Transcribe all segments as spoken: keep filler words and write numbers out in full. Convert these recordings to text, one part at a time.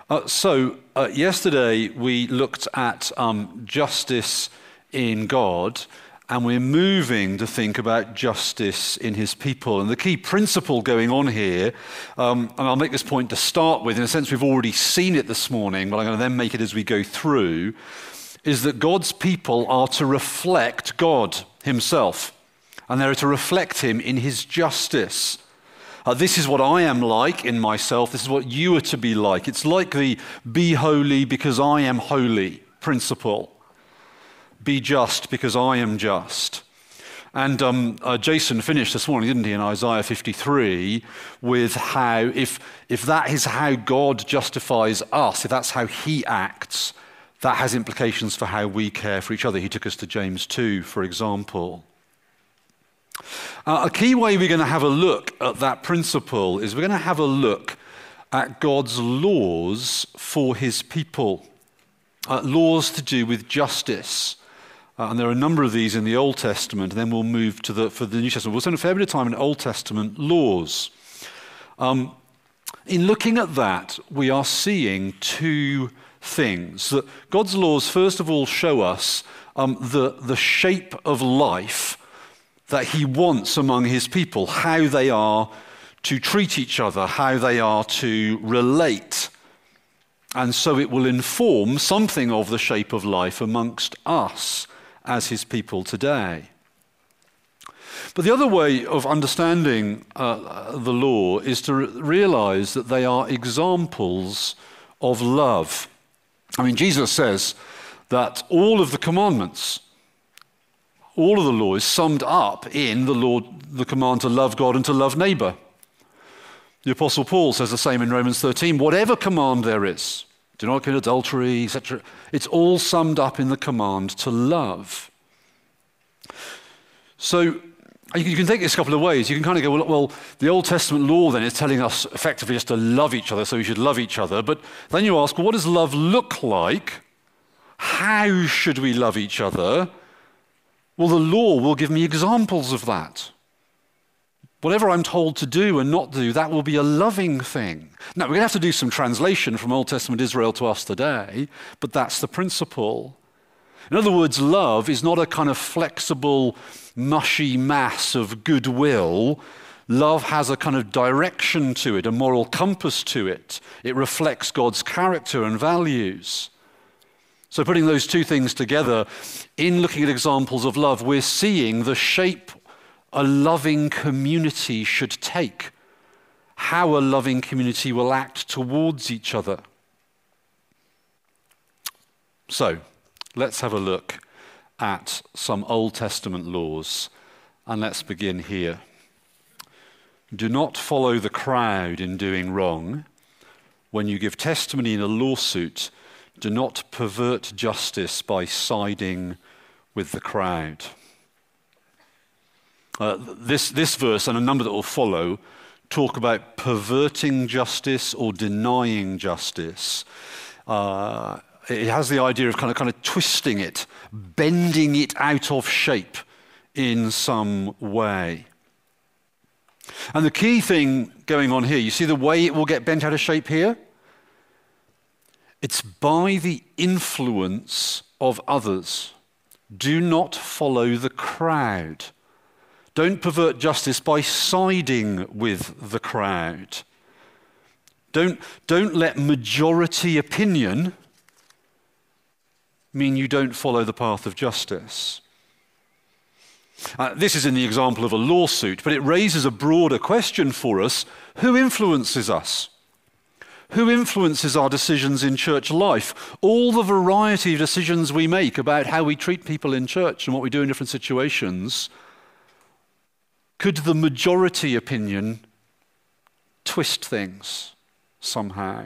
Uh, so uh, yesterday we looked at um, justice in God, and we're moving to think about justice in his people. And the key principle going on here, um, and I'll make this point to start with, in a sense we've already seen it this morning, but I'm going to then make it as we go through, is that God's people are to reflect God himself, and they're to reflect him in his justice. Uh, this is what I am like in myself. This is what you are to be like. It's like the be holy because I am holy principle. Be just because I am just. And um, uh, Jason finished this morning, didn't he, in Isaiah fifty-three, with how if if that is how God justifies us, if that's how he acts, that has implications for how we care for each other. He took us to James two, for example. Uh, a key way we're going to have a look at that principle is we're going to have a look at God's laws for his people, uh, laws to do with justice. Uh, and there are a number of these in the Old Testament, and then we'll move to the for the New Testament. We'll spend a fair bit of time in Old Testament laws. Um, in looking at that, we are seeing two things. That God's laws, first of all, show us um, the, the shape of life that he wants among his people, how they are to treat each other, how they are to relate. And so it will inform something of the shape of life amongst us as his people today. But the other way of understanding uh, the law is to re- realize that they are examples of love. I mean, Jesus says that all of the commandments, all of the law is summed up in the law, the command to love God and to love neighbor. The Apostle Paul says the same in Romans thirteen. Whatever command there is, do not commit adultery, et cetera, it's all summed up in the command to love. So you can take this a couple of ways. You can kind of go, well, well, the Old Testament law then is telling us effectively just to love each other, so we should love each other. But then you ask, well, what does love look like? How should we love each other? Well, the law will give me examples of that. Whatever I'm told to do and not do, that will be a loving thing. Now, we're going to have to do some translation from Old Testament Israel to us today, but that's the principle. In other words, love is not a kind of flexible, mushy mass of goodwill. Love has a kind of direction to it, a moral compass to it. It reflects God's character and values. So putting those two things together, in looking at examples of love, we're seeing the shape a loving community should take, how a loving community will act towards each other. So, let's have a look at some Old Testament laws, and let's begin here. Do not follow the crowd in doing wrong. When you give testimony in a lawsuit, do not pervert justice by siding with the crowd. Uh, this, this verse and a number that will follow talk about perverting justice or denying justice. Uh, it has the idea of kind of, kind of twisting it, bending it out of shape in some way. And the key thing going on here, you see the way it will get bent out of shape here? It's by the influence of others. Do not follow the crowd. Don't pervert justice by siding with the crowd. Don't, don't let majority opinion mean you don't follow the path of justice. Uh, this is in the example of a lawsuit, but it raises a broader question for us. Who influences us? Who influences our decisions in church life? All the variety of decisions we make about how we treat people in church and what we do in different situations, could the majority opinion twist things somehow?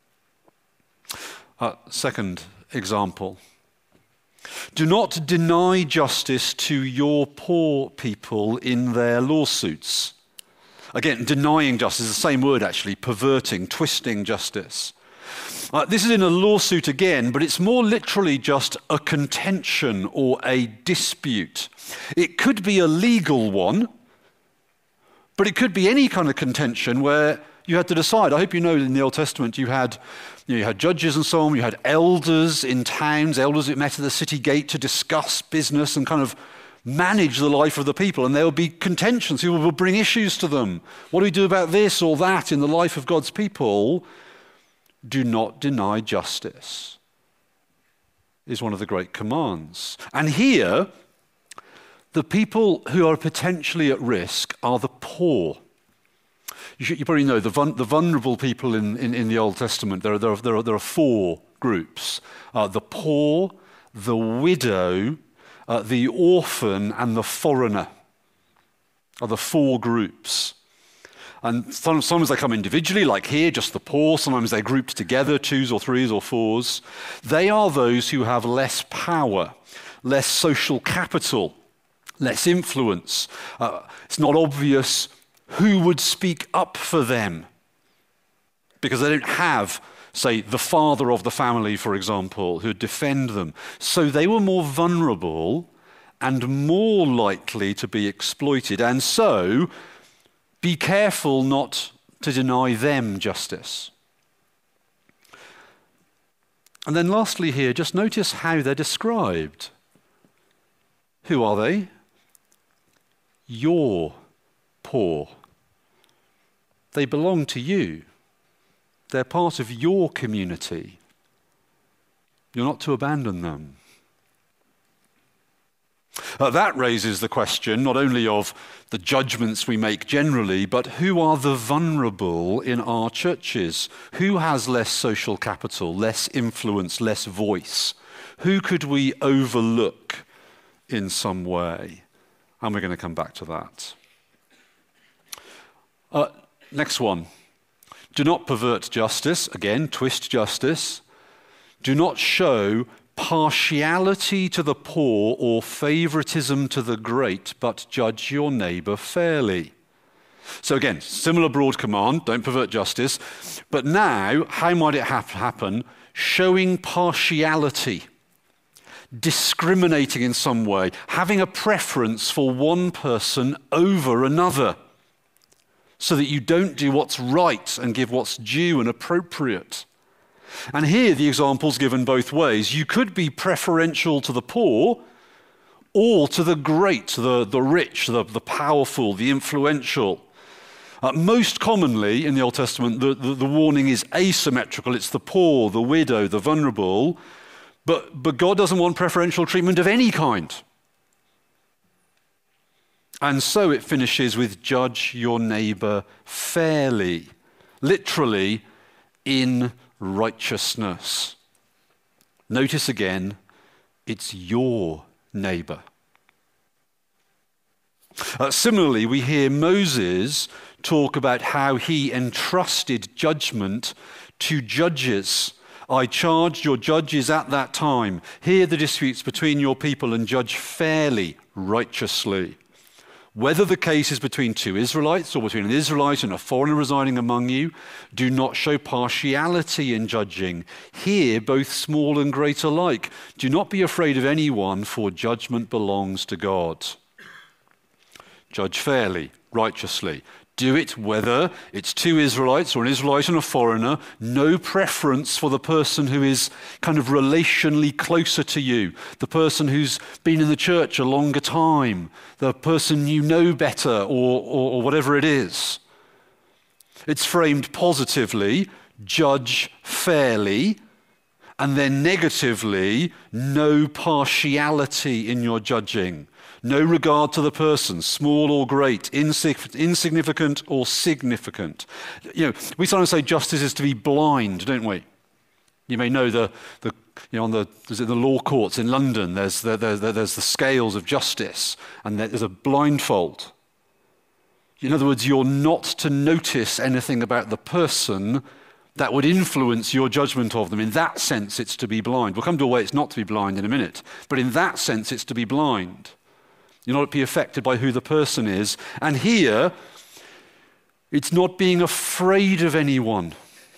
Uh, second example. Do not deny justice to your poor people in their lawsuits. Again, denying justice is the same word actually, perverting, twisting justice. Uh, this is in a lawsuit again, but it's more literally just a contention or a dispute. It could be a legal one, but it could be any kind of contention where you had to decide. I hope you know in the Old Testament you had, you know, you had judges and so on, you had elders in towns, elders that met at the city gate to discuss business and kind of manage the life of the people, and there will be contentions. People will bring issues to them. What do we do about this or that in the life of God's people? Do not deny justice is one of the great commands. And here, the people who are potentially at risk are the poor. You, should, you probably know the, vul- the vulnerable people in, in, in the Old Testament. There are, there are, there are, there are four groups. Uh, the poor, the widow, uh, the orphan, and the foreigner are the four groups. And sometimes they come individually, like here, just the poor. Sometimes they're grouped together, twos or threes or fours. They are those who have less power, less social capital, less influence. Uh, it's not obvious who would speak up for them because they don't have, say, the father of the family, for example, who'd defend them. So they were more vulnerable and more likely to be exploited. And so be careful not to deny them justice. And then lastly here, just notice how they're described. Who are they? You're poor. They belong to you. They're part of your community. You're not to abandon them. Uh, that raises the question not only of the judgments we make generally, but who are the vulnerable in our churches? Who has less social capital, less influence, less voice? Who could we overlook in some way? And we're going to come back to that. Uh, next one. Do not pervert justice. Again, twist justice. Do not show partiality to the poor or favoritism to the great, but judge your neighbor fairly. So again, similar broad command, don't pervert justice. But now, how might it ha- happen? Showing partiality, discriminating in some way, having a preference for one person over another, so that you don't do what's right and give what's due and appropriate. And here the example's given both ways. You could be preferential to the poor or to the great, the, the rich, the, the powerful, the influential. Uh, most commonly in the Old Testament, the, the, the warning is asymmetrical. It's the poor, the widow, the vulnerable. But, but God doesn't want preferential treatment of any kind. And so it finishes with judge your neighbor fairly, literally in righteousness. Notice again, it's your neighbor. Uh, similarly, we hear Moses talk about how he entrusted judgment to judges. I charged your judges at that time. Hear the disputes between your people and judge fairly, righteously. Whether the case is between two Israelites or between an Israelite and a foreigner residing among you, do not show partiality in judging. Here, both small and great alike. Do not be afraid of anyone, for judgment belongs to God. Judge fairly, righteously. Do it whether it's two Israelites or an Israelite and a foreigner. No preference for the person who is kind of relationally closer to you, the person who's been in the church a longer time, the person you know better, or, or, or whatever it is. It's framed positively, judge fairly, and then negatively, no partiality in your judging. No regard to the person, small or great, insignificant or significant. You know, we sometimes say justice is to be blind, don't we? You may know the, the you know, on the is it the law courts in London. There's the, the, the, there's the scales of justice, and there's a blindfold. In other words, you're not to notice anything about the person that would influence your judgment of them. In that sense, it's to be blind. We'll come to a way it's not to be blind in a minute, but in that sense, it's to be blind. You're not to be affected by who the person is. And here, it's not being afraid of anyone.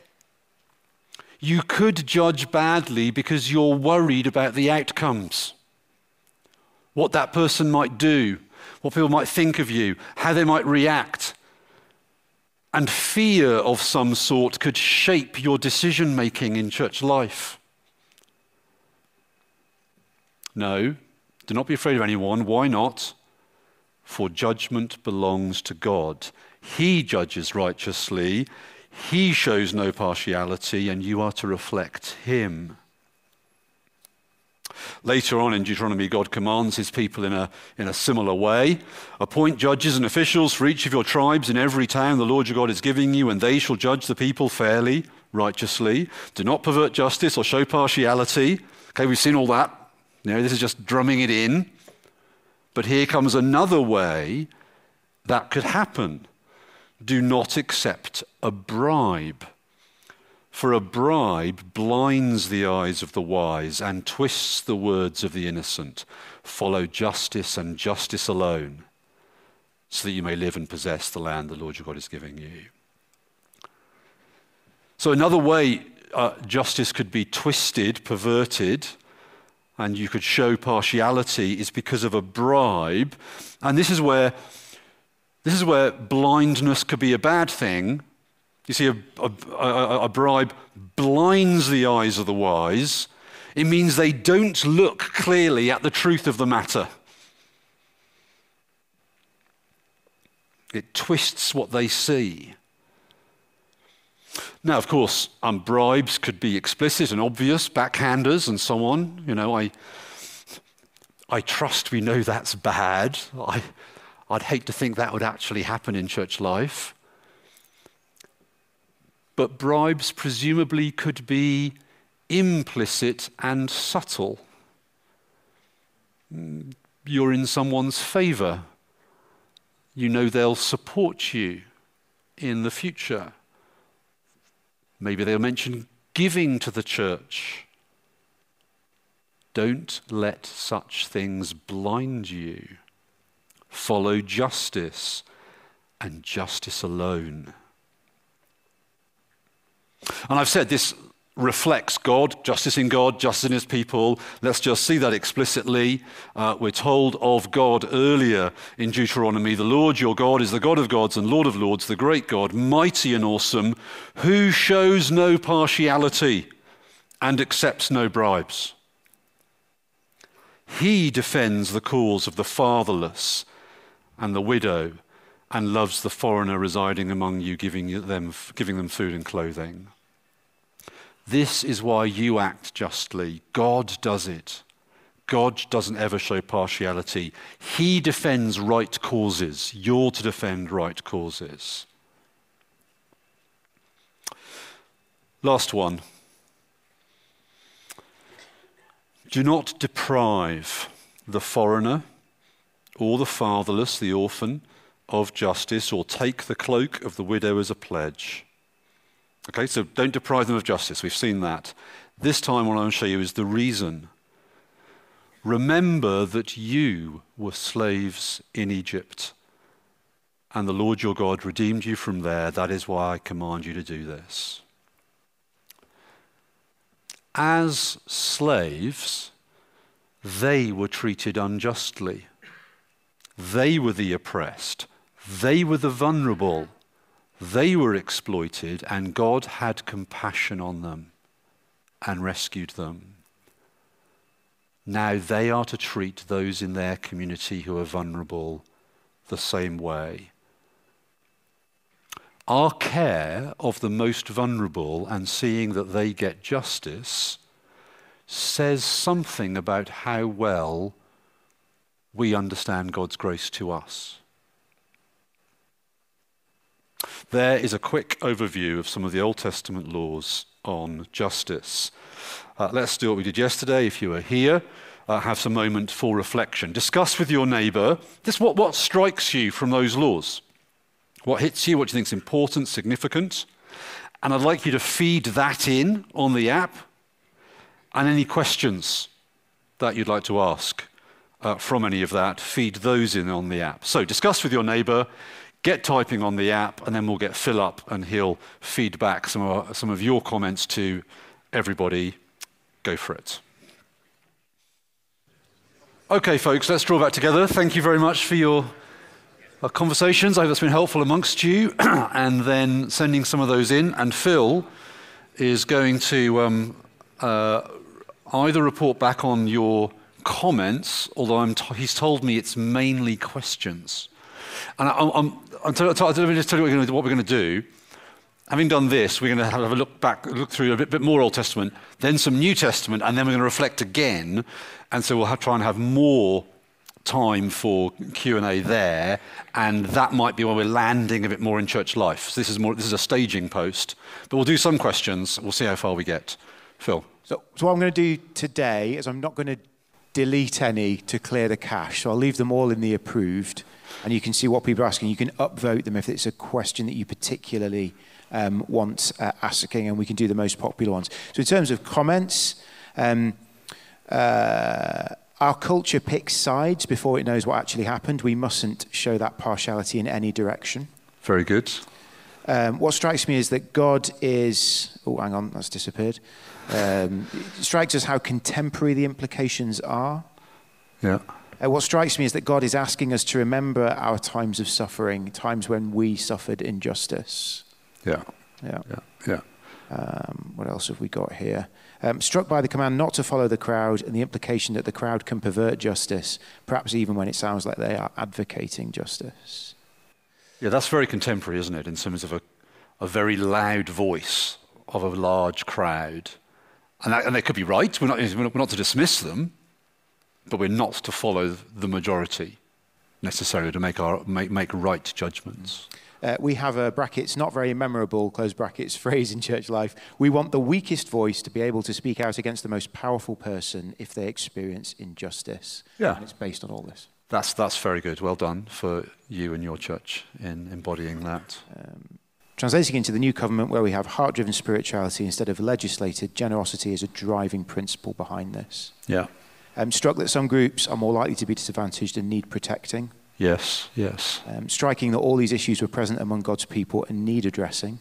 You could judge badly because you're worried about the outcomes. What that person might do, what people might think of you, how they might react. and fear of some sort could shape your decision-making in church life. No, do not be afraid of anyone. Why not? For judgment belongs to God. He judges righteously. He shows no partiality, and you are to reflect him. Later on in Deuteronomy, God commands his people in a, in a similar way. Appoint judges and officials for each of your tribes in every town the Lord your God is giving you, and they shall judge the people fairly, righteously. Do not pervert justice or show partiality. Okay, we've seen all that. You know, this is just drumming it in. But here comes another way that could happen. Do not accept a bribe. For a bribe blinds the eyes of the wise and twists the words of the innocent. Follow justice and justice alone, so that you may live and possess the land the Lord your God is giving you. So another way uh, justice could be twisted, perverted, and you could show partiality is because of a bribe. And this is where, this is where blindness could be a bad thing. You see, a, a, a, a bribe blinds the eyes of the wise. It means they don't look clearly at the truth of the matter. It twists what they see. Now, of course, um, bribes could be explicit and obvious, backhanders and so on. You know, I, I trust we know that's bad. I, I'd hate to think that would actually happen in church life. But bribes presumably could be implicit and subtle. You're in someone's favor. You know they'll support you in the future. Maybe they'll mention giving to the church. Don't let such things blind you. Follow justice and justice alone. And I've said this reflects God, justice in God, justice in his people. Let's just see that explicitly. Uh, we're told of God earlier in Deuteronomy, the Lord your God is the God of gods and Lord of lords, the great God, mighty and awesome, who shows no partiality and accepts no bribes. He defends the cause of the fatherless and the widow and loves the foreigner residing among you, giving them, giving them food and clothing. This is why you act justly. God does it. God doesn't ever show partiality. He defends right causes. You're to defend right causes. Last one. Do not deprive the foreigner or the fatherless, the orphan, of justice, or take the cloak of the widow as a pledge. Okay, so don't deprive them of justice. We've seen that. This time what I want to show you is the reason. Remember that you were slaves in Egypt, and the Lord your God redeemed you from there. That is why I command you to do this. As slaves, they were treated unjustly. They were the oppressed. They were the vulnerable. They were exploited, and God had compassion on them and rescued them. Now they are to treat those in their community who are vulnerable the same way. Our care of the most vulnerable and seeing that they get justice says something about how well we understand God's grace to us. There is a quick overview of some of the Old Testament laws on justice. Uh, let's do what we did yesterday. If you were here, uh, have some moment for reflection. Discuss with your neighbour this, what, what strikes you from those laws. What hits you, what do you think is important, significant. And I'd like you to feed that in on the app, and any questions that you'd like to ask uh, from any of that, feed those in on the app. So discuss with your neighbour. Get typing on the app, and then we'll get Phil up, and he'll feed back some of, our, some of your comments to everybody. Go for it. Okay, folks, let's draw back together. Thank you very much for your uh, conversations. I hope that's been helpful amongst you, and then sending some of those in. And Phil is going to um, uh, either report back on your comments, although I'm t- he's told me it's mainly questions. And I, I'm, I'm t- t- let me just tell you what we're going to, what we're going to do. Having done this, we're going to have a look back, look through a bit, bit more Old Testament, then some New Testament, and then we're going to reflect again. And so we'll have, try and have more time for Q and A there, and that might be when we're landing a bit more in church life. So this is more. This is a staging post, but we'll do some questions. We'll see how far we get. Phil. So, so what I'm going to do today is I'm not going to delete any to clear the cache. So I'll leave them all in the approved, and you can see what people are asking. You can upvote them if it's a question that you particularly um, want uh, asking, and we can do the most popular ones. So in terms of comments, um, uh, our culture picks sides before it knows what actually happened. We mustn't show that partiality in any direction. Very good. Um, what strikes me is that God is... Oh, hang on, that's disappeared. Um, it strikes us how contemporary the implications are. Yeah. Uh, what strikes me is that God is asking us to remember our times of suffering, times when we suffered injustice. Yeah. Yeah. Yeah. Yeah. Um, what else have we got here? Um, struck by the command not to follow the crowd and the implication that the crowd can pervert justice, perhaps even when it sounds like they are advocating justice. Yeah, that's very contemporary, isn't it, in terms of a, a very loud voice of a large crowd. And, that, and they could be right. We're not, we're not to dismiss them, but we're not to follow the majority necessarily to make, our, make, make right judgments. Uh, we have a brackets, not very memorable, close brackets, phrase in church life. We want the weakest voice to be able to speak out against the most powerful person if they experience injustice. Yeah. And it's based on all this. That's, that's very good. Well done for you and your church in embodying that. Um, translating into the New Covenant, where we have heart-driven spirituality instead of legislated, generosity is a driving principle behind this. Yeah. Um, struck that some groups are more likely to be disadvantaged and need protecting. Yes, yes. Um, striking that all these issues were present among God's people and need addressing.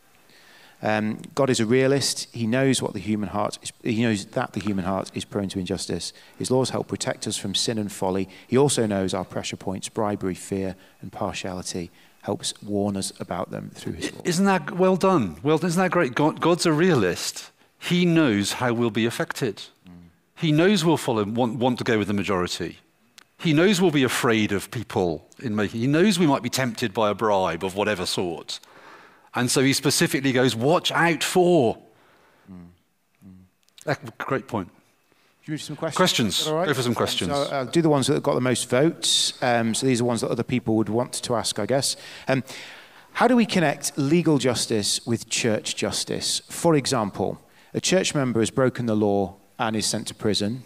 Um, God is a realist. He knows what the human heart is. He knows that the human heart is prone to injustice. His laws help protect us from sin and folly. He also knows our pressure points, bribery, fear, and partiality. Helps warn us about them through his law. Isn't that well done? Well, isn't that great? God, God's a realist. He knows how we'll be affected. Mm. He knows we'll follow, want, want to go with the majority. He knows we'll be afraid of people in making. He knows we might be tempted by a bribe of whatever sort. And so he specifically goes, watch out for. Mm. Mm. Great point. Should we do some questions? Questions. All right? Go for some questions. Um, so I'll do the ones that have got the most votes. Um, so these are ones that other people would want to ask, I guess. Um, how do we connect legal justice with church justice? For example, a church member has broken the law and is sent to prison.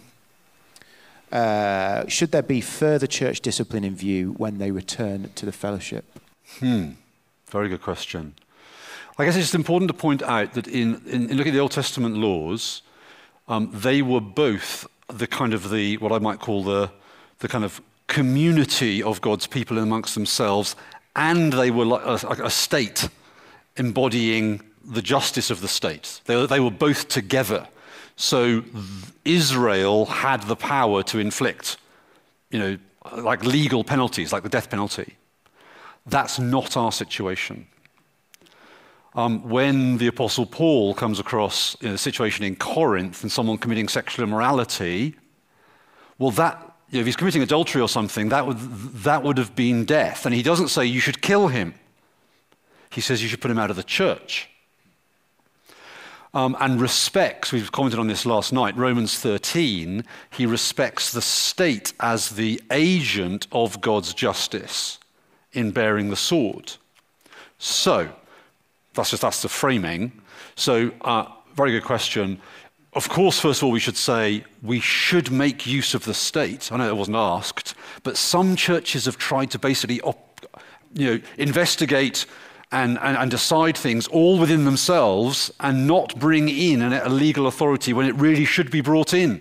Uh, should there be further church discipline in view when they return to the fellowship? Hmm. Very good question. I guess it's just important to point out that in, in, in looking at the Old Testament laws, um, they were both the kind of the, what I might call the, the kind of community of God's people amongst themselves, and they were like a, a state embodying the justice of the state. They, they were both together. So Israel had the power to inflict, you know, like legal penalties, like the death penalty. That's not our situation. Um, when the Apostle Paul comes across you know, a situation in Corinth and someone committing sexual immorality, well, that you know, if he's committing adultery or something, that would that would have been death. And he doesn't say you should kill him. He says you should put him out of the church. Um, and respects, we've commented on this last night, Romans thirteen, he respects the state as the agent of God's justice in bearing the sword. So, that's just that's the framing. So, uh, very good question. Of course, first of all, we should say we should make use of the state. I know it wasn't asked, but some churches have tried to basically op- you know, investigate And, and, and decide things all within themselves and not bring in an, a legal authority when it really should be brought in.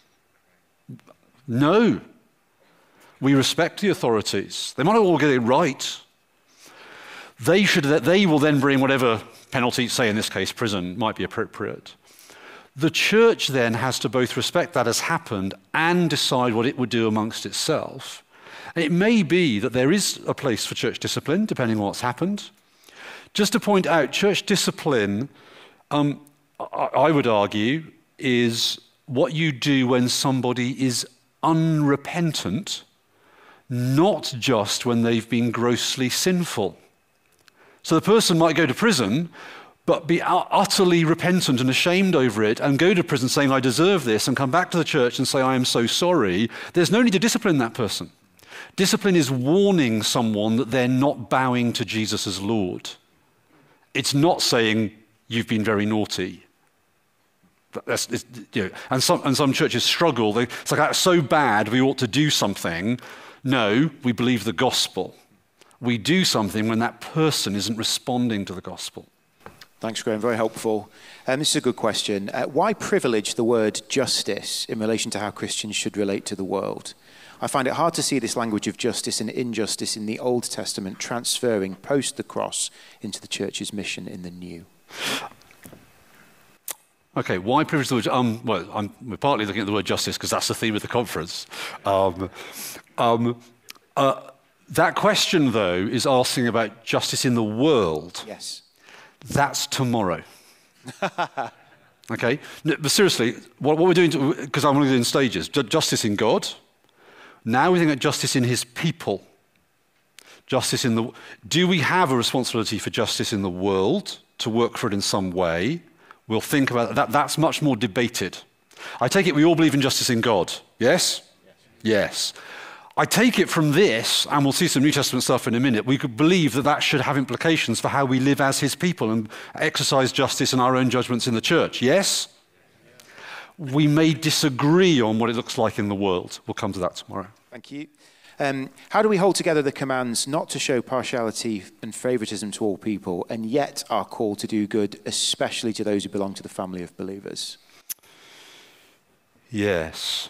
No. We respect the authorities. They might not all get it right. They should. They will then bring whatever penalty, say in this case prison, might be appropriate. The church then has to both respect that has happened and decide what it would do amongst itself. And it may be that there is a place for church discipline, depending on what's happened. Just to point out, church discipline, um, I, I would argue, is what you do when somebody is unrepentant, not just when they've been grossly sinful. So the person might go to prison, but be utterly repentant and ashamed over it and go to prison saying, I deserve this, and come back to the church and say, I am so sorry. There's no need to discipline that person. Discipline is warning someone that they're not bowing to Jesus as Lord. It's not saying, you've been very naughty. That's, it's, you know, and, some, and some churches struggle. They, it's like, that's so bad, we ought to do something. No, we believe the gospel. We do something when that person isn't responding to the gospel. Thanks, Graham. Very helpful. Um, this is a good question. Uh, why privilege the word justice in relation to how Christians should relate to the world? I find it hard to see this language of justice and injustice in the Old Testament transferring post the cross into the church's mission in the New. Okay, why privilege the word? Um, well, I'm, we're partly looking at the word justice because that's the theme of the conference. Um, um, uh, that question, though, is asking about justice in the world. Yes. That's tomorrow. Okay? No, but seriously, what, what we're doing, because I'm going to do in stages, ju- justice in God. Now we're thinking about justice in his people. Justice in the... Do we have a responsibility for justice in the world, to work for it in some way? We'll think about that. That's much more debated. I take it we all believe in justice in God. Yes? Yes. Yes. I take it from this, and we'll see some New Testament stuff in a minute, we could believe that that should have implications for how we live as his people and exercise justice in our own judgments in the church. Yes? Yeah. We may disagree on what it looks like in the world. We'll come to that tomorrow. Thank you. Um, how do we hold together the commands not to show partiality and favoritism to all people, and yet are called to do good, especially to those who belong to the family of believers? Yes.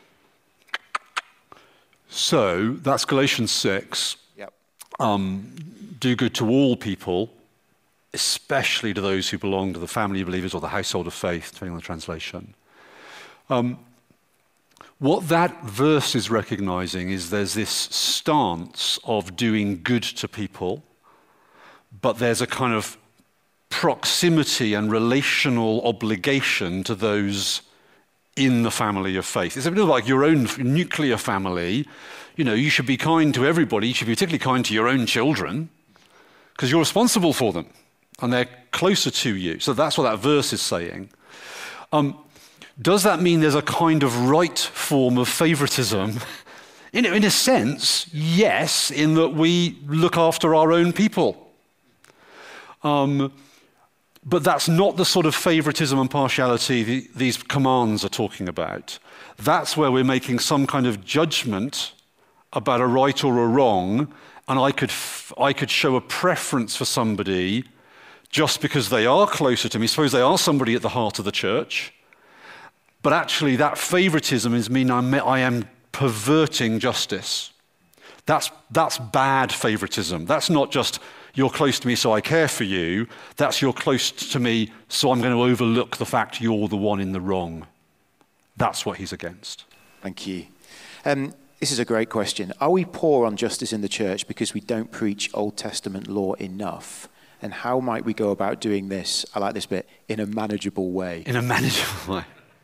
So that's Galatians six. Yep. Um, do good to all people, especially to those who belong to the family of believers or the household of faith, depending on the translation. Um, what that verse is recognizing is there's this stance of doing good to people, but there's a kind of proximity and relational obligation to those in the family of faith. It's a bit like your own nuclear family. You know, you should be kind to everybody. You should be particularly kind to your own children because you're responsible for them and they're closer to you. So that's what that verse is saying. Um, does that mean there's a kind of right form of favoritism? In, in a sense, yes, in that we look after our own people. Um, But that's not the sort of favoritism and partiality the, these commands are talking about. That's where we're making some kind of judgment about a right or a wrong, and I could f- I could show a preference for somebody just because they are closer to me. Suppose they are somebody at the heart of the church, but actually that favoritism is mean I'm, I am perverting justice. That's that's bad favoritism. That's not just you're close to me so I care for you. That's you're close to me so I'm going to overlook the fact you're the one in the wrong. That's what he's against. Thank you. Um, this is a great question. Are we poor on justice in the church because we don't preach Old Testament law enough? And how might we go about doing this, I like this bit, in a manageable way? In a manageable way.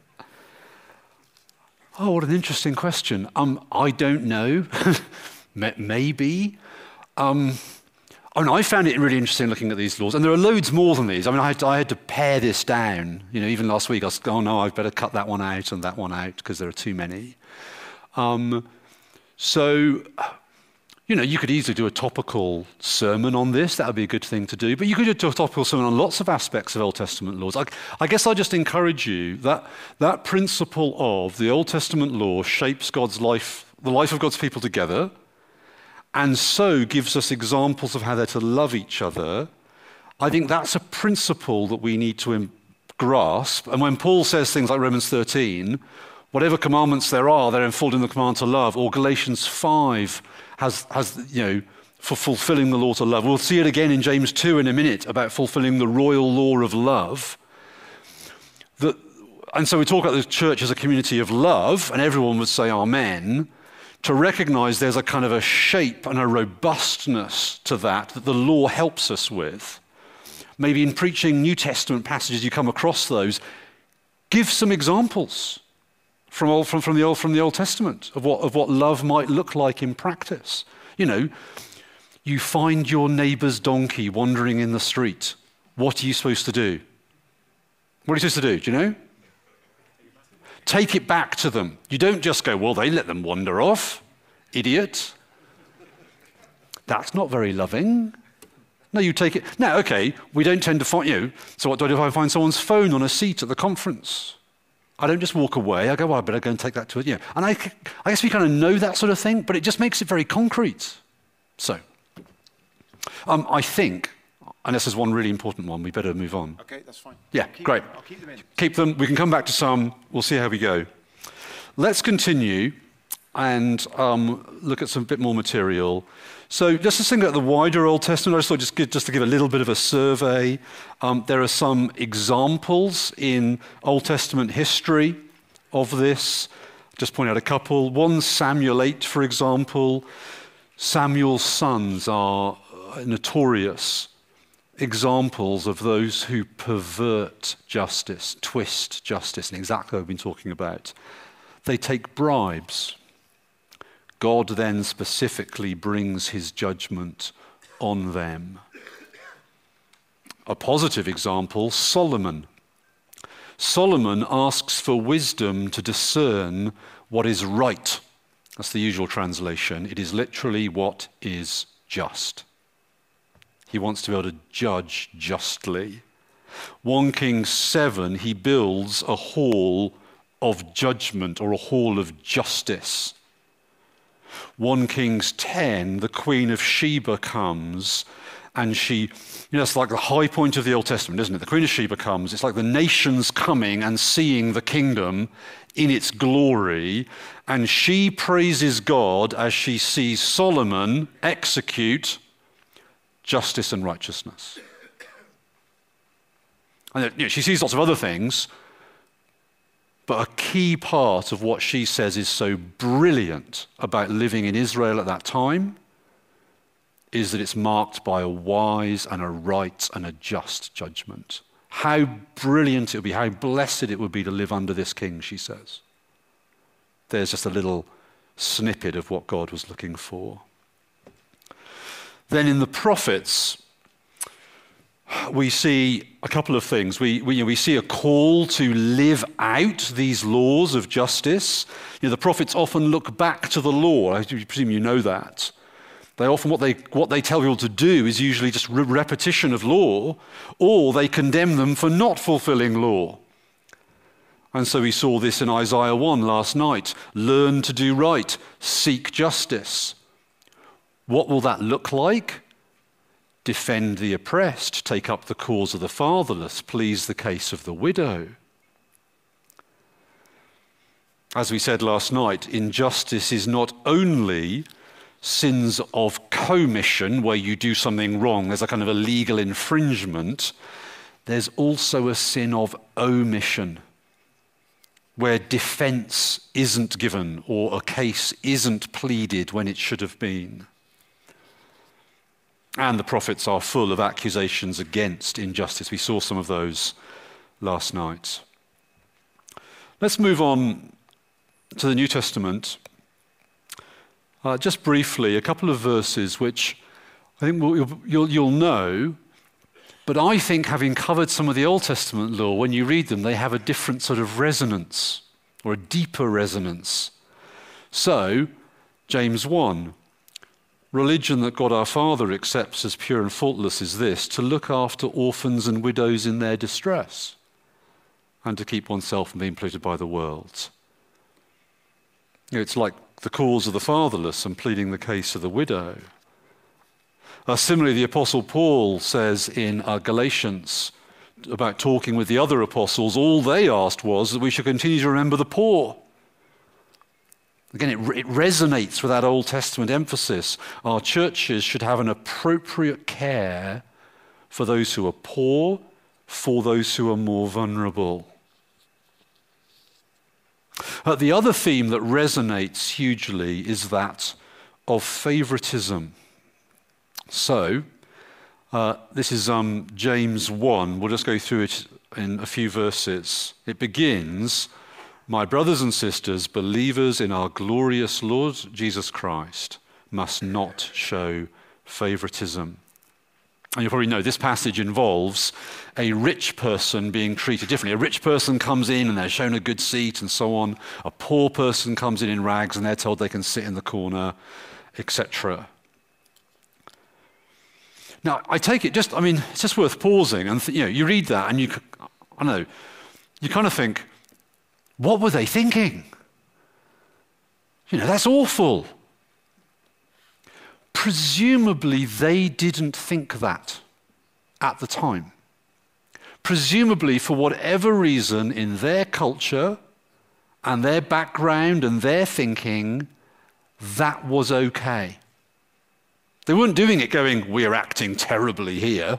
Oh, what an interesting question. Um, I don't know. Maybe. Um, I mean, I found it really interesting looking at these laws, and there are loads more than these. I mean, I had to, I had to pare this down. You know, even last week I was, oh no, I've better cut that one out and that one out because there are too many. Um, so, you know, you could easily do a topical sermon on this. That would be a good thing to do. But you could do a topical sermon on lots of aspects of Old Testament laws. I, I guess I just encourage you that that principle of the Old Testament law shapes God's life, the life of God's people together, and so gives us examples of how they're to love each other. I think that's a principle that we need to im- grasp. And when Paul says things like Romans thirteen, whatever commandments there are, they're enfolded in the command to love, or Galatians five has, has, you know, for fulfilling the law to love. We'll see it again in James two in a minute about fulfilling the royal law of love. That, and so we talk about the church as a community of love, and everyone would say amen. to recognize there's a kind of a shape and a robustness to that that the law helps us with. Maybe in preaching New Testament passages, you come across those. Give some examples from, old, from, from, the, old, from the Old Testament of what, of what love might look like in practice. You know, you find your neighbor's donkey wandering in the street. What are you supposed to do? What are you supposed to do? Do you know? Take it back to them. You don't just go, well, they let them wander off. Idiot. That's not very loving. No, you take it. Now, okay, we don't tend to find you. So what do I do if I find someone's phone on a seat at the conference? I don't just walk away. I go, well, I better go and take that to it. You know, and I, I guess we kind of know that sort of thing, but it just makes it very concrete. So, um, I think, and this is one really important one, we better move on. Okay, that's fine. Yeah, I'll keep great. Them, I'll keep them in. Keep them. We can come back to some. We'll see how we go. Let's continue and um, look at some bit more material. So just to think about the wider Old Testament, I just thought just, give, just to give a little bit of a survey. Um, there are some examples in Old Testament history of this. Just point out a couple. First Samuel eight, for example. Samuel's sons are notorious examples of those who pervert justice, twist justice, and exactly what we've been talking about. They take bribes. God then specifically brings his judgment on them. A positive example, Solomon. Solomon asks for wisdom to discern what is right. That's the usual translation. It is literally what is just. He wants to be able to judge justly. First Kings seven, he builds a hall of judgment or a hall of justice. First Kings ten, the Queen of Sheba comes and she, you know, it's like the high point of the Old Testament, isn't it? The Queen of Sheba comes. It's like the nations coming and seeing the kingdom in its glory. And she praises God as she sees Solomon execute justice and righteousness. And you know, she sees lots of other things, but a key part of what she says is so brilliant about living in Israel at that time is that it's marked by a wise and a right and a just judgment. How brilliant it would be, how blessed it would be to live under this king, she says. There's just a little snippet of what God was looking for. Then in the prophets, we see a couple of things. We, we, you know, we see a call to live out these laws of justice. You know, the prophets often look back to the law. I presume you know that. They often, what they, what they tell people to do is usually just re- repetition of law, or they condemn them for not fulfilling law. And so we saw this in Isaiah one last night. Learn to do right, seek justice. What will that look like? Defend the oppressed, take up the cause of the fatherless, please the case of the widow. As we said last night, injustice is not only sins of commission, where you do something wrong, there's a kind of a legal infringement. There's also a sin of omission, where defense isn't given or a case isn't pleaded when it should have been. And the prophets are full of accusations against injustice. We saw some of those last night. Let's move on to the New Testament. Uh, just briefly, a couple of verses which I think we'll, you'll, you'll know, but I think having covered some of the Old Testament law, when you read them, they have a different sort of resonance or a deeper resonance. So, James one. Religion that God our Father accepts as pure and faultless is this: to look after orphans and widows in their distress, and to keep oneself from being polluted by the world. You know, it's like the cause of the fatherless and pleading the case of the widow. Uh, similarly, the Apostle Paul says in uh, Galatians about talking with the other apostles, all they asked was that we should continue to remember the poor. Again, it, it resonates with that Old Testament emphasis. Our churches should have an appropriate care for those who are poor, for those who are more vulnerable. Uh, the other theme that resonates hugely is that of favoritism. So, uh, this is um, James one. We'll just go through it in a few verses. It begins, "My brothers and sisters, believers in our glorious Lord Jesus Christ, must not show favoritism." And you probably know this passage involves a rich person being treated differently. A rich person comes in and they're shown a good seat and so on. A poor person comes in in rags and they're told they can sit in the corner, et cetera. Now, I take it just, I mean, it's just worth pausing and, th- you know, you read that and you, I don't know, you kind of think, what were they thinking? You know, that's awful. Presumably, they didn't think that at the time. Presumably, for whatever reason, in their culture and their background and their thinking, that was okay. They weren't doing it going, we're acting terribly here.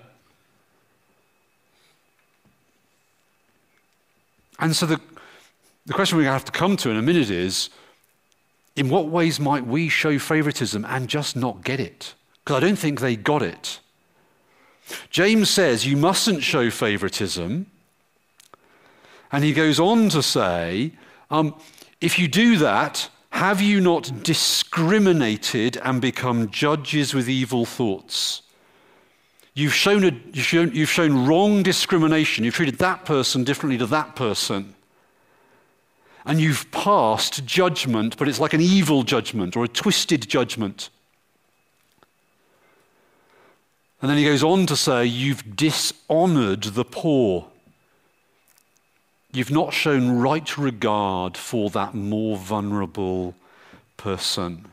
And so the, the question we have to come to in a minute is, in what ways might we show favoritism and just not get it? Because I don't think they got it. James says you mustn't show favoritism. And he goes on to say, um, if you do that, have you not discriminated and become judges with evil thoughts? You've shown, a, you've shown, you've shown wrong discrimination. You've treated that person differently to that person. And you've passed judgment, but it's like an evil judgment or a twisted judgment. And then he goes on to say, you've dishonored the poor. You've not shown right regard for that more vulnerable person.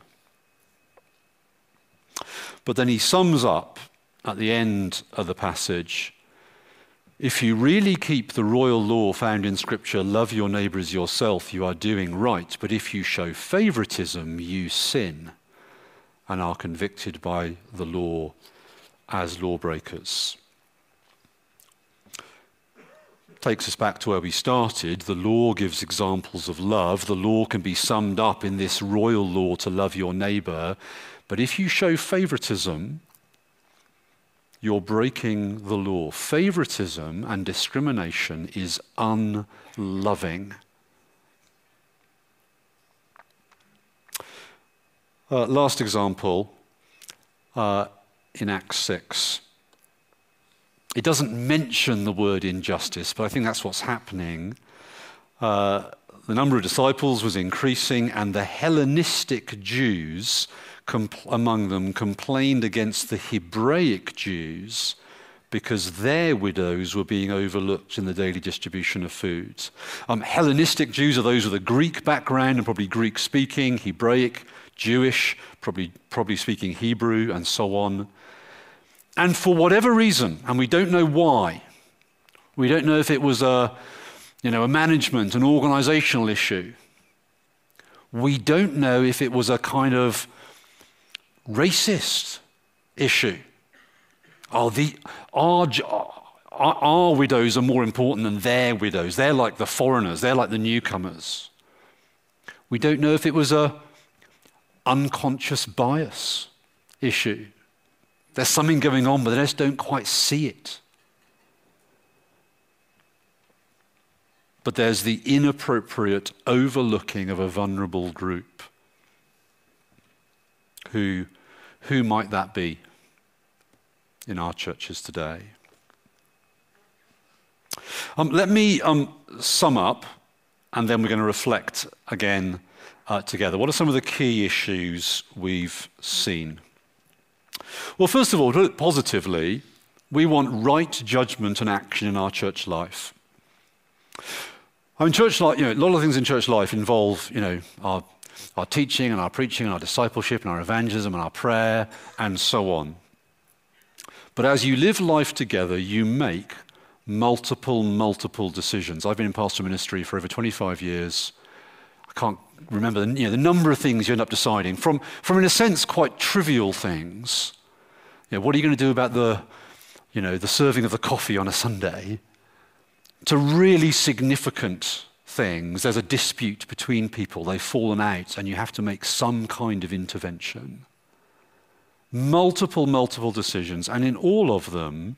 But then he sums up at the end of the passage, if you really keep the royal law found in Scripture, love your neighbor as yourself, you are doing right. But if you show favoritism, you sin and are convicted by the law as lawbreakers. Takes us back to where we started. The law gives examples of love. The law can be summed up in this royal law to love your neighbor. But if you show favoritism, you're breaking the law. Favoritism and discrimination is unloving. Uh, last example, uh, in Acts six. It doesn't mention the word injustice, but I think that's what's happening. Uh, the number of disciples was increasing, and the Hellenistic Jews compl- among them complained against the Hebraic Jews because their widows were being overlooked in the daily distribution of food. Um, Hellenistic Jews are those with a Greek background and probably Greek-speaking, Hebraic, Jewish, probably, probably speaking Hebrew, and so on. And for whatever reason, and we don't know why, we don't know if it was a, you know, a management, an organizational issue. We don't know if it was a kind of racist issue. Oh, the, our, our, our widows are more important than their widows. They're like the foreigners. They're like the newcomers. We don't know if it was a unconscious bias issue. There's something going on, but they just don't quite see it. But there's the inappropriate overlooking of a vulnerable group. Who, who might that be in our churches today? Um, let me um, sum up, and then we're going to reflect again uh, together. What are some of the key issues we've seen? Well, first of all, to put it positively, we want right judgment and action in our church life. I mean, church life, you know, a lot of things in church life involve, you know, our, our teaching and our preaching and our discipleship and our evangelism and our prayer and so on. But as you live life together, you make multiple, multiple decisions. I've been in pastoral ministry for over twenty-five years. I can't remember the, you know, the number of things you end up deciding, from, from in a sense, quite trivial things. You know, what are you going to do about the, you know, the serving of the coffee on a Sunday, to really significant things, there's a dispute between people, they've fallen out, and you have to make some kind of intervention. Multiple, multiple decisions, and in all of them,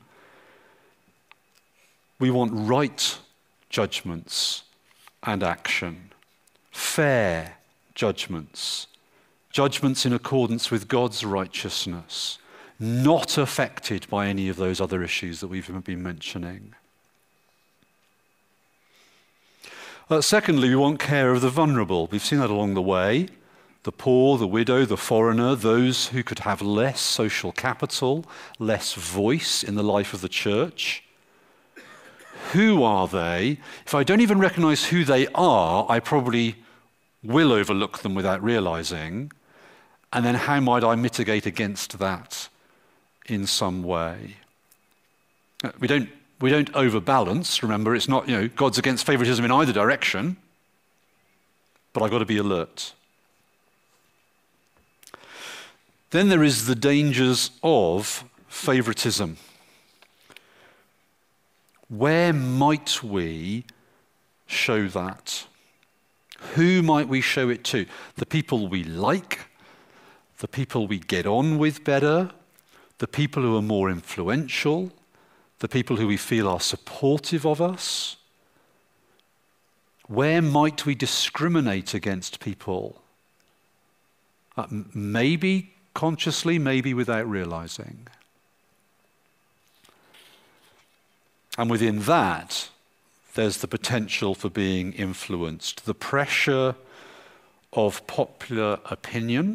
we want right judgments and action, fair judgments, judgments in accordance with God's righteousness, not affected by any of those other issues that we've been mentioning. Uh, secondly, we want care of the vulnerable. We've seen that along the way. The poor, the widow, the foreigner, those who could have less social capital, less voice in the life of the church. Who are they? If I don't even recognize who they are, I probably will overlook them without realizing. And then how might I mitigate against that in some way? We don't, we don't overbalance. Remember, it's not, you know, God's against favoritism in either direction. But I've got to be alert. Then there is the dangers of favoritism. Where might we show that? Who might we show it to? The people we like, the people we get on with better, the people who are more influential, the people who we feel are supportive of us. Where might we discriminate against people? Uh, maybe consciously, maybe without realizing. And within that, there's the potential for being influenced. The pressure of popular opinion,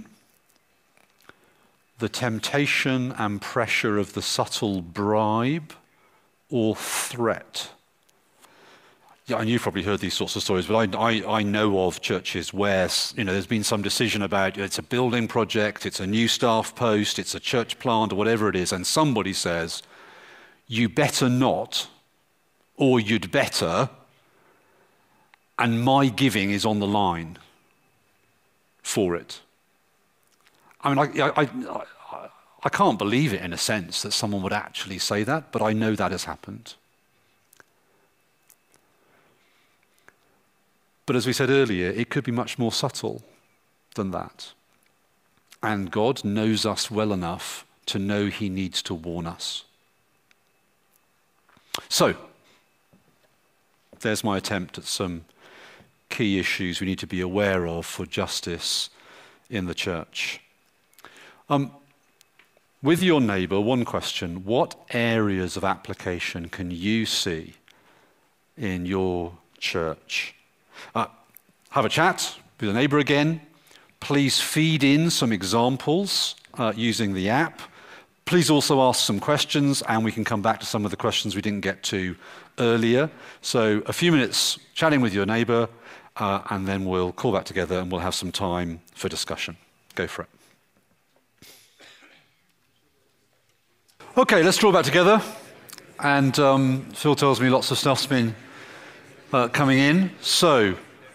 the temptation and pressure of the subtle bribe or threat. Yeah, and you've probably heard these sorts of stories, but I, I, I know of churches where, you know, there's been some decision about it's a building project, it's a new staff post, it's a church plant, or whatever it is, and somebody says, you better not, or you'd better, and my giving is on the line for it. I mean, I, I, I, I can't believe it in a sense that someone would actually say that, but I know that has happened. But as we said earlier, it could be much more subtle than that. And God knows us well enough to know he needs to warn us. So, there's my attempt at some key issues we need to be aware of for justice in the church. Um, with your neighbour, one question: what areas of application can you see in your church? Uh, have a chat with a neighbour again. Please feed in some examples uh, using the app. Please also ask some questions, and we can come back to some of the questions we didn't get to earlier. So a few minutes chatting with your neighbour, uh, and then we'll call back together and we'll have some time for discussion. Go for it. Okay, let's draw back together. And um, Phil tells me lots of stuff's been uh, coming in. So,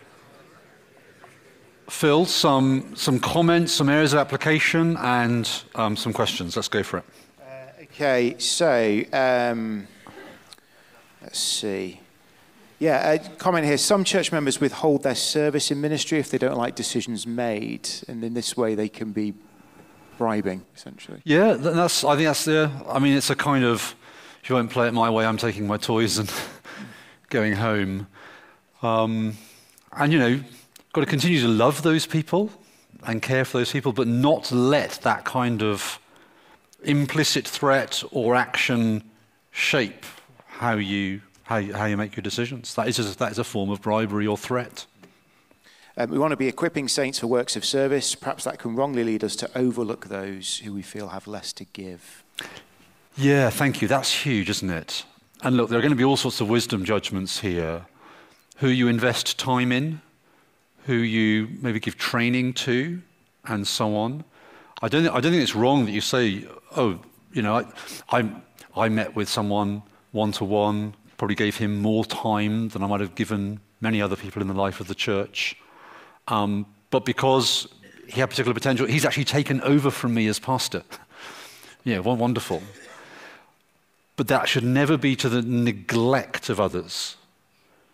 Phil, some some comments, some areas of application, and um, some questions. Let's go for it. Uh, okay, so um, let's see. Yeah, a comment here. Some church members withhold their service in ministry if they don't like decisions made, and in this way they can be bribing, essentially. Yeah, that's. I think that's the. I mean, it's a kind of, if you won't play it my way, I'm taking my toys and going home. Um, and you know, got to continue to love those people and care for those people, but not let that kind of implicit threat or action shape how you how you, how you make your decisions. That is a, that is a form of bribery or threat. Um, we want to be equipping saints for works of service. Perhaps that can wrongly lead us to overlook those who we feel have less to give. Yeah, thank you. That's huge, isn't it? And look, there are going to be all sorts of wisdom judgments here. Who you invest time in, who you maybe give training to, and so on. I don't, I don't think it's wrong that you say, oh, you know, I, I, I met with someone one-to-one, probably gave him more time than I might have given many other people in the life of the church. Um, but because he had particular potential, he's actually taken over from me as pastor. Yeah, well, wonderful. But that should never be to the neglect of others.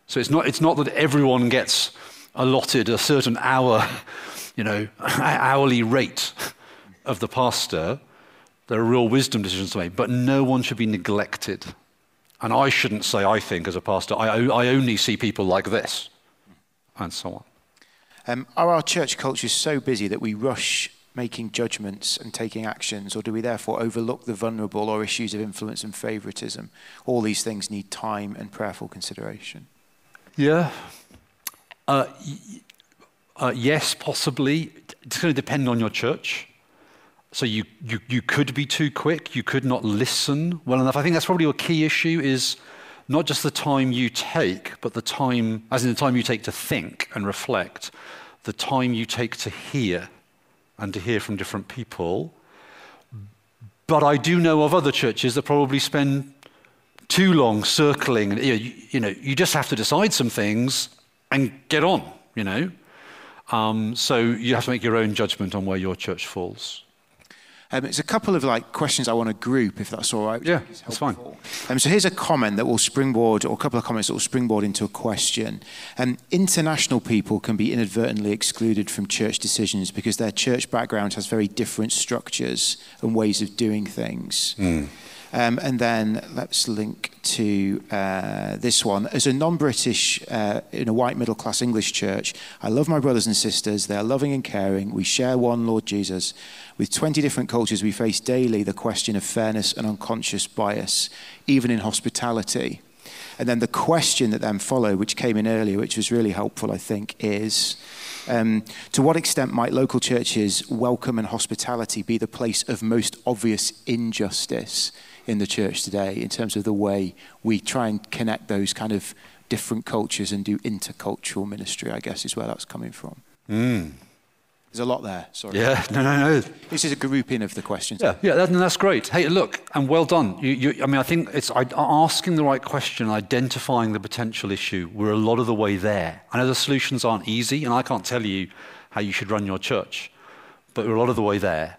So it's not, it's not that everyone gets allotted a certain hour, you know, hourly rate of the pastor. There are real wisdom decisions to make, but no one should be neglected. And I shouldn't say, I think, as a pastor, I, I only see people like this, and so on. Um, are our church cultures so busy that we rush making judgments and taking actions, or do we therefore overlook the vulnerable or issues of influence and favoritism? All these things need time and prayerful consideration. Yeah. Uh, uh, yes, possibly. It's going to depend on your church. So you, you, you could be too quick. You could not listen well enough. I think that's probably a key issue, is not just the time you take, but the time, as in the time you take to think and reflect, the time you take to hear and to hear from different people. But I do know of other churches that probably spend too long circling. You know, you, you know, you just have to decide some things and get on, you know. Um, so you have to make your own judgment on where your church falls. Um, it's a couple of like questions I want to group, if that's all right. Yeah, that's fine. Um, so here's a comment that will springboard, or a couple of comments that will springboard into a question. Um, international people can be inadvertently excluded from church decisions because their church background has very different structures and ways of doing things. Mm. Um, and then let's link to uh, this one. As a non-British, uh, in a white middle-class English church, I love my brothers and sisters. They are loving and caring. We share one Lord Jesus. With twenty different cultures, we face daily the question of fairness and unconscious bias, even in hospitality. And then the question that then followed, which came in earlier, which was really helpful, I think, is um, to what extent might local churches' welcome and hospitality be the place of most obvious injustice in the church today, in terms of the way we try and connect those kind of different cultures and do intercultural ministry, I guess is where that's coming from. Mm. There's a lot there, sorry. Yeah, no, no, no. This is a grouping of the questions. Yeah, yeah, that, that's great. Hey, look, and well done. You, you, I mean, I think it's I, asking the right question, identifying the potential issue. We're a lot of the way there. I know the solutions aren't easy, and I can't tell you how you should run your church, but we're a lot of the way there.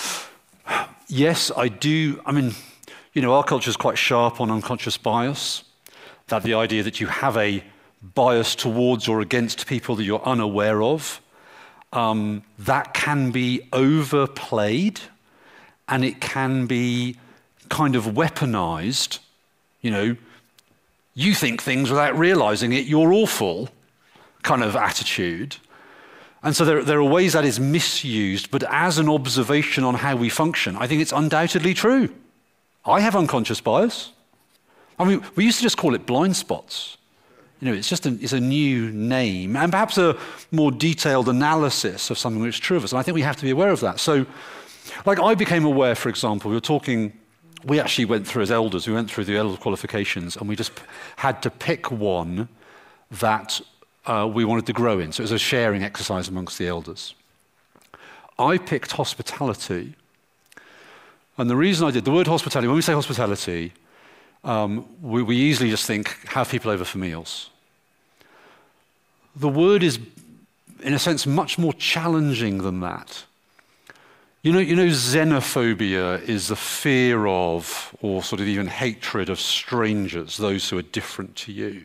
Yes, I do. I mean, you know, our culture is quite sharp on unconscious bias, that the idea that you have a bias towards or against people that you're unaware of, um, that can be overplayed, and it can be kind of weaponized. You know, you think things without realizing it, you're awful kind of attitude. And so there, there are ways that is misused, but as an observation on how we function, I think it's undoubtedly true. I have unconscious bias. I mean, we used to just call it blind spots. You know, it's just a, it's a new name, and perhaps a more detailed analysis of something which is true of us. And I think we have to be aware of that. So, like I became aware, for example, we were talking, we actually went through as elders, we went through the elder qualifications, and we just had to pick one that uh, we wanted to grow in. So it was a sharing exercise amongst the elders. I picked hospitality. And the reason I did, the word hospitality, when we say hospitality, um, we, we easily just think, have people over for meals. The word is, in a sense, much more challenging than that. You know, you know, xenophobia is the fear of, or sort of even hatred of strangers, those who are different to you.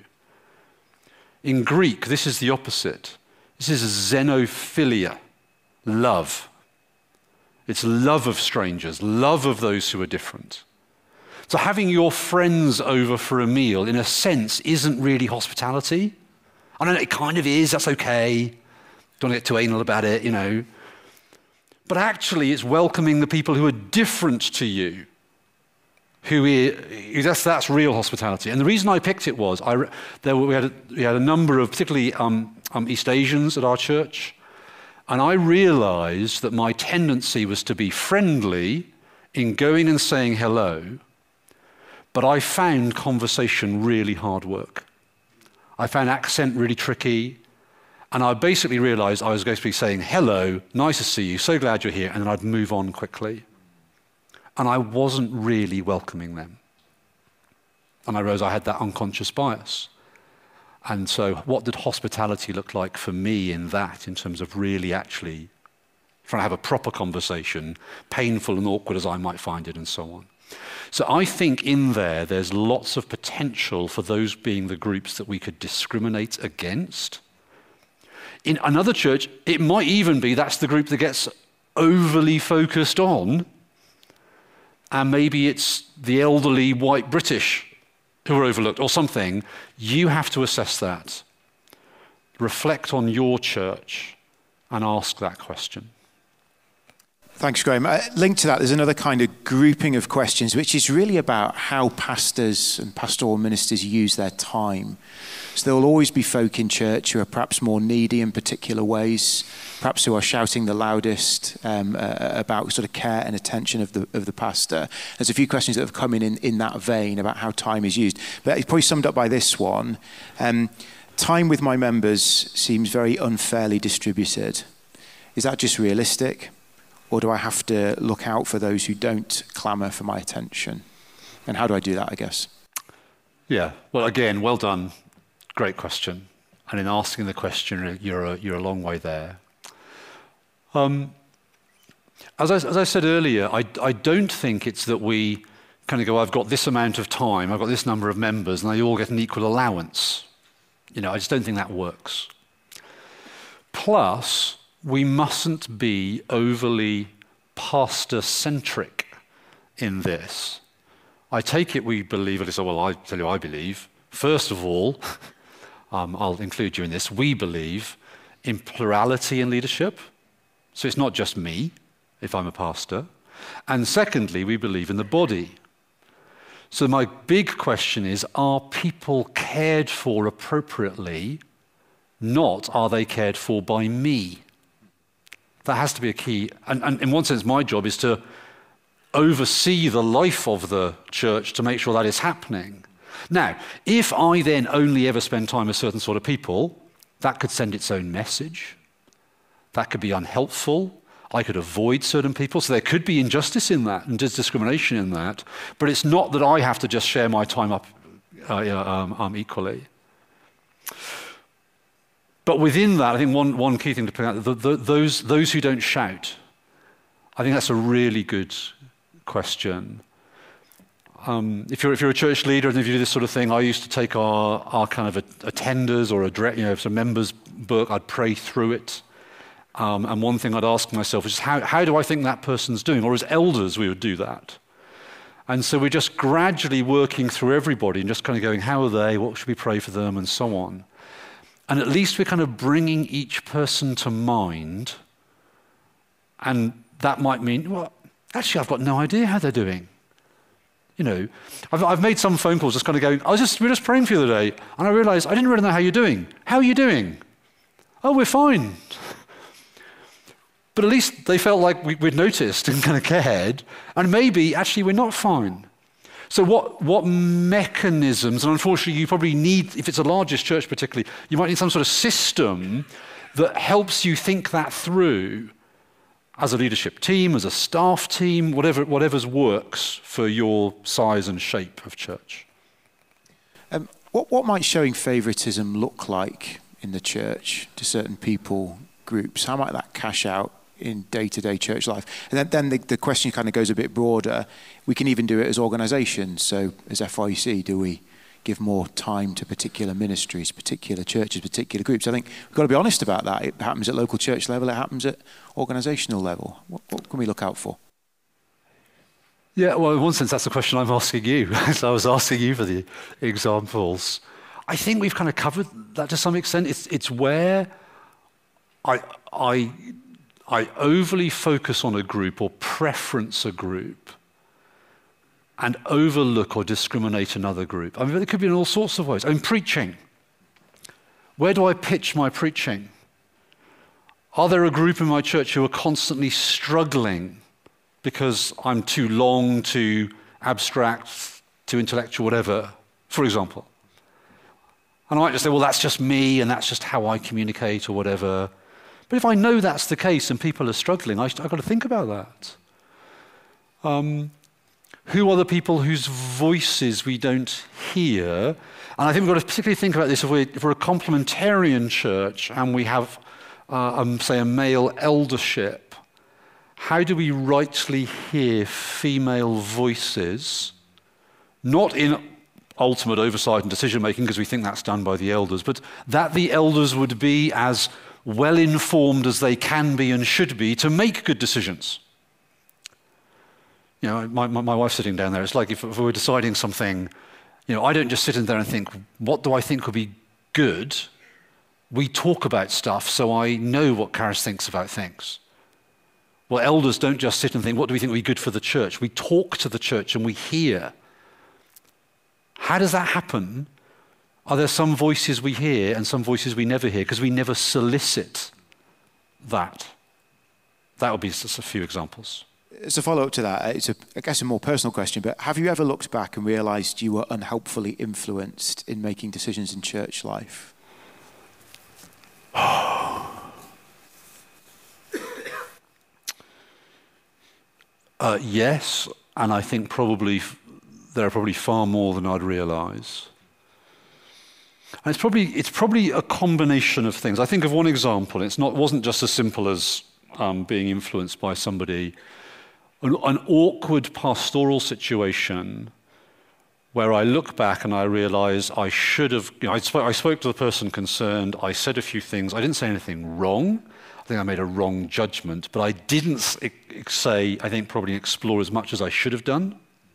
In Greek, this is the opposite. This is xenophilia, love. It's love of strangers, love of those who are different. So having your friends over for a meal, in a sense, isn't really hospitality. I don't know, it kind of is, that's okay. Don't get too anal about it, you know. But actually, it's welcoming the people who are different to you. Who is, that's, that's real hospitality. And the reason I picked it was, I, there were, we, had a, we had a number of, particularly um, um, East Asians at our church, and I realized that my tendency was to be friendly in going and saying hello, but I found conversation really hard work. I found accent really tricky, and I basically realized I was going to be saying, hello, nice to see you, so glad you're here, and then I'd move on quickly. And I wasn't really welcoming them. And I realized I had that unconscious bias. And so what did hospitality look like for me in that, in terms of really actually trying to have a proper conversation, painful and awkward as I might find it, and so on. So I think in there, there's lots of potential for those being the groups that we could discriminate against. In another church, it might even be that's the group that gets overly focused on, and maybe it's the elderly white British who are overlooked or something. You have to assess that. Reflect on your church and ask that question. Thanks, Graham. Uh, linked to that, there's another kind of grouping of questions, which is really about how pastors and pastoral ministers use their time. So there will always be folk in church who are perhaps more needy in particular ways, perhaps who are shouting the loudest um, uh, about sort of care and attention of the of the pastor. There's a few questions that have come in in, in that vein about how time is used. But it's probably summed up by this one. Um, time with my members seems very unfairly distributed. Is that just realistic? Or do I have to look out for those who don't clamour for my attention? And how do I do that, I guess? Yeah, well, again, well done. Great question. And in asking the question, you're a, you're a long way there. Um, as, I, as I said earlier, I, I don't think it's that we kind of go, I've got this amount of time, I've got this number of members, and they all get an equal allowance. You know, I just don't think that works. Plus, we mustn't be overly pastor-centric in this. I take it we believe, at least, well, I tell you I believe, first of all, um, I'll include you in this, we believe in plurality in leadership. So it's not just me, if I'm a pastor. And secondly, we believe in the body. So my big question is, are people cared for appropriately? Not, are they cared for by me? That has to be a key. And, and in one sense, my job is to oversee the life of the church to make sure that is happening. Now, if I then only ever spend time with certain sort of people, that could send its own message. That could be unhelpful. I could avoid certain people. So there could be injustice in that and discrimination in that. But it's not that I have to just share my time up uh, um, um, equally. But within that, I think one, one key thing to point out, the, the, those, those who don't shout, I think that's a really good question. Um, if you're if you're a church leader and if you do this sort of thing, I used to take our, our kind of attenders or a you know, some members' book, I'd pray through it. Um, and one thing I'd ask myself is, how, how do I think that person's doing? Or as elders, we would do that. And so we're just gradually working through everybody and just kind of going, how are they? What should we pray for them? And so on. And at least we're kind of bringing each person to mind. And that might mean, well, actually, I've got no idea how they're doing. You know, I've, I've made some phone calls just kind of going, I was just, we were just praying for you the other day, and I realized I didn't really know how you're doing. How are you doing? Oh, we're fine. But at least they felt like we, we'd noticed and kind of cared. And maybe, actually, we're not fine. So what, what mechanisms, and unfortunately you probably need, if it's a largest church particularly, you might need some sort of system that helps you think that through as a leadership team, as a staff team, whatever whatever's works for your size and shape of church. Um, what, what might showing favoritism look like in the church to certain people, groups? How might that cash out in day-to-day church life? And then, then the, the question kind of goes a bit broader. We can even do it as organisations. So as F Y C, do we give more time to particular ministries, particular churches, particular groups? I think we've got to be honest about that. It happens at local church level, it happens at organisational level. What, what can we look out for? Yeah, well, in one sense, that's the question I'm asking you. So I was asking you for the examples. I think we've kind of covered that to some extent. It's, it's where I, I, I overly focus on a group or preference a group and overlook or discriminate another group. I mean, it could be in all sorts of ways. I mean, preaching. Where do I pitch my preaching? Are there a group in my church who are constantly struggling because I'm too long, too abstract, too intellectual, whatever, for example? And I might just say, well, that's just me and that's just how I communicate or whatever. But if I know that's the case and people are struggling, I, I've got to think about that. Um, who are the people whose voices we don't hear? And I think we've got to particularly think about this if we're, if we're a complementarian church and we have, uh, um, say, a male eldership. how do we rightly hear female voices, not in ultimate oversight and decision-making because we think that's done by the elders, but that the elders would be as well-informed as they can be and should be to make good decisions. You know, my, my, my wife's sitting down there. It's like if, if we were deciding something, you know, I don't just sit in there and think, what do I think would be good? We talk about stuff so I know what Karis thinks about things. Well, elders don't just sit and think, what do we think would be good for the church? We talk to the church and we hear. How does that happen? Are there some voices we hear and some voices we never hear because we never solicit that? That would be just a few examples. As a follow-up to that, it's, a, I guess, a more personal question, but have you ever looked back and realised you were unhelpfully influenced in making decisions in church life? uh, yes, and I think probably f- there are probably far more than I'd realise. And it's probably it's probably a combination of things. I think of one example. It's not it wasn't just as simple as um, being influenced by somebody. An, an awkward pastoral situation where I look back and I realise I should have. You know, I, spoke, I spoke to the person concerned. I said a few things. I didn't say anything wrong. I think I made a wrong judgment, but I didn't say. I think probably explore as much as I should have done.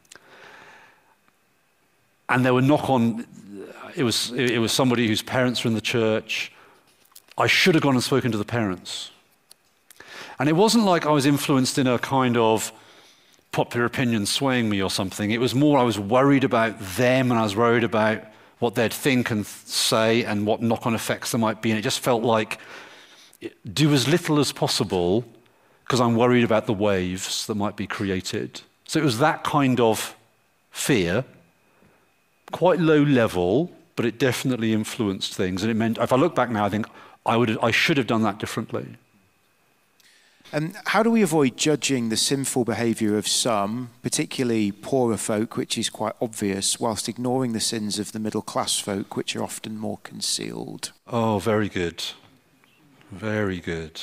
And there were knock-on. It was it was somebody whose parents were in the church. I should have gone and spoken to the parents. And it wasn't like I was influenced in a kind of popular opinion swaying me or something. It was more I was worried about them and I was worried about what they'd think and say and what knock-on effects there might be. And it just felt like do as little as possible because I'm worried about the waves that might be created. So it was that kind of fear, quite low level, but it definitely influenced things. And it meant, if I look back now, I think I would, I should have done that differently. And how do we avoid judging the sinful behaviour of some, particularly poorer folk, which is quite obvious, whilst ignoring the sins of the middle-class folk, which are often more concealed? Oh, very good. Very good.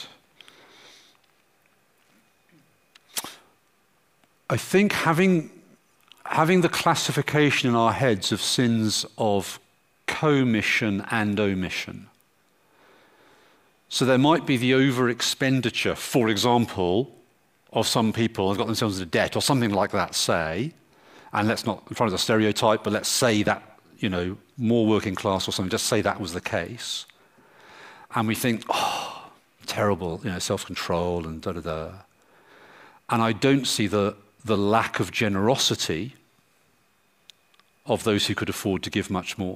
I think having, having the classification in our heads of sins of commission and omission. So there might be the over-expenditure, for example, of some people who've got themselves into debt or something like that, say, and let's not, in front of the stereotype, but let's say that, you know, more working class or something, just say that was the case. And we think, oh, terrible, you know, self-control and da-da-da. And I don't see the, the lack of generosity of those who could afford to give much more.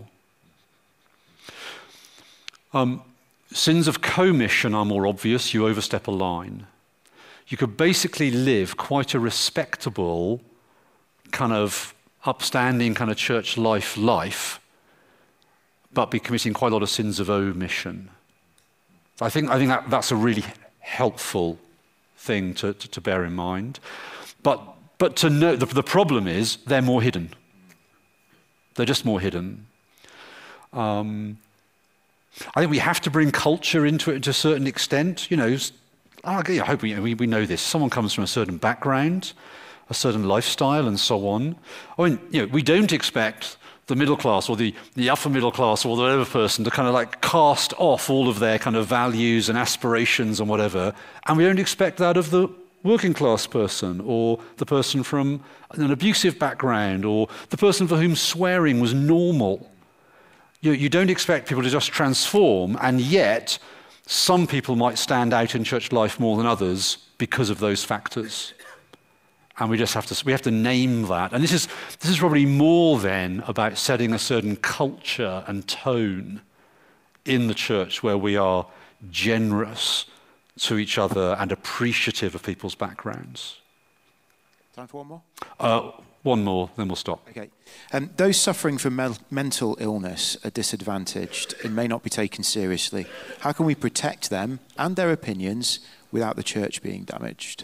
Um, Sins of commission are more obvious. You overstep a line. You could basically live quite a respectable, kind of upstanding kind of church life life, but be committing quite a lot of sins of omission. I think I think that, that's a really helpful thing to, to, to bear in mind. But but to know the, the problem is they're more hidden. They're just more hidden. Um, I think we have to bring culture into it to a certain extent. You know, I hope we, we, we know this. Someone comes from a certain background, a certain lifestyle, and so on. I mean, you know, we don't expect the middle class or the, the upper middle class or the whatever person to kind of like cast off all of their kind of values and aspirations and whatever. And we don't expect that of the working class person or the person from an abusive background or the person for whom swearing was normal. You, you don't expect people to just transform, and yet some people might stand out in church life more than others because of those factors. And we just have to we have to name that. And this is this is probably more then about setting a certain culture and tone in the church where we are generous to each other and appreciative of people's backgrounds. Time for one more? Uh, one more, then we'll stop. Okay. Um, those suffering from mel- mental illness are disadvantaged and may not be taken seriously. How can we protect them and their opinions without the church being damaged?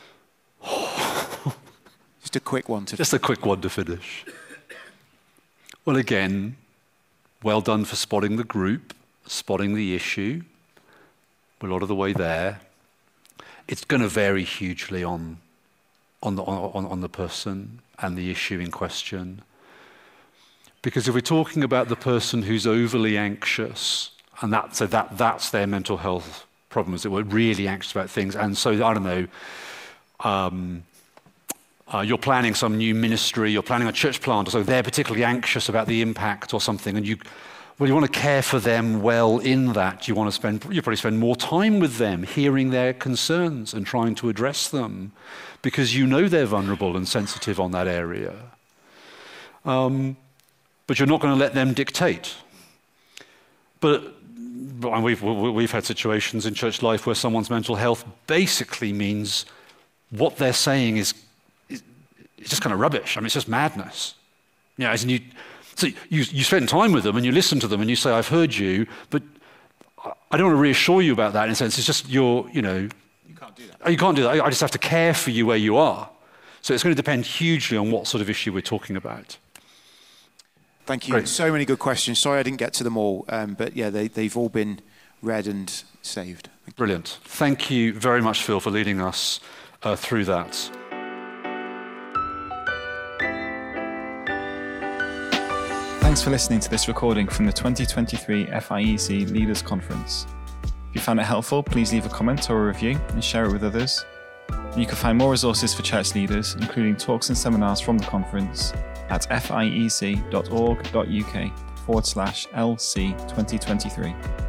Just a quick one to Just a quick one to finish. Well, again, well done for spotting the group, spotting the issue. We're a lot of the way there. it's going to vary hugely on, on, the, on, on the person and the issue in question. Because if we're talking about the person who's overly anxious, and that, so that, that's their mental health problems, that we're really anxious about things, and so, I don't know, um, uh, you're planning some new ministry, you're planning a church plant, so they're particularly anxious about the impact or something, and you, well, you want to care for them well in that. You want to spend, you probably spend more time with them, hearing their concerns and trying to address them, because you know they're vulnerable and sensitive on that area. Um, But you're not going to let them dictate. But, but we've, we've had situations in church life where someone's mental health basically means what they're saying is, is it's just kind of rubbish. I mean, it's just madness. You know, as in you, so you, you spend time with them and you listen to them and you say, I've heard you, but I don't want to reassure you about that in a sense. It's just you're, you know. You can't do that. You can't do that. I just have to care for you where you are. So it's going to depend hugely on what sort of issue we're talking about. Thank you. Great. So many good questions. Sorry I didn't get to them all, um, but yeah, they, they've all been read and saved. Thank Brilliant. Thank you very much, Phil, for leading us uh, through that. Thanks for listening to this recording from the twenty twenty-three F I E C Leaders Conference. If you found it helpful, please leave a comment or a review and share it with others. And you can find more resources for church leaders, including talks and seminars from the conference, at fiec.org.uk forward slash LC twenty twenty-three.